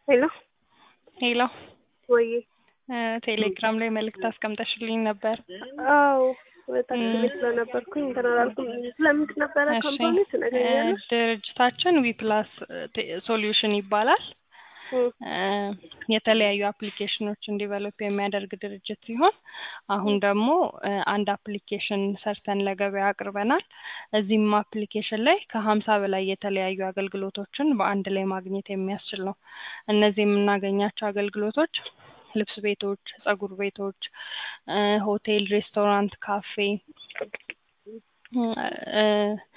ሄሎ ሄሎ ወይ ቴሌግራም ላይ መልእክት አስቀምጠሽልኝ ነበር። አዎ ታክሲ ቤት ስለነበርኩኝ እንትን አላልኩም። ስለምንድን ነበረ ካምፓኒ ትነግረኛለሽ? ድርጅታችን ዊፕላስ ሶሉሽን ይባላል። የተለያዩ አፕሊኬሽኖችን ዲቨሎፕ የሚያደርግ ድርጅት ሲሆን አሁን ደግሞ አንድ አፕሊኬሽን ሰርተን ለገበያ አቅርበናል። እዚህም አፕሊኬሽን ላይ ከ50 በላይ የተለያዩ አገልግሎቶችን በአንድ ላይ ማግኘት የሚያስችል ነው። እነዚህ የምናገኛቸው አገልግሎቶች ልብስ ቤቶች፣ ፀጉር ቤቶች፣ ሆቴል፣ ሬስቶራንት፣ ካፌ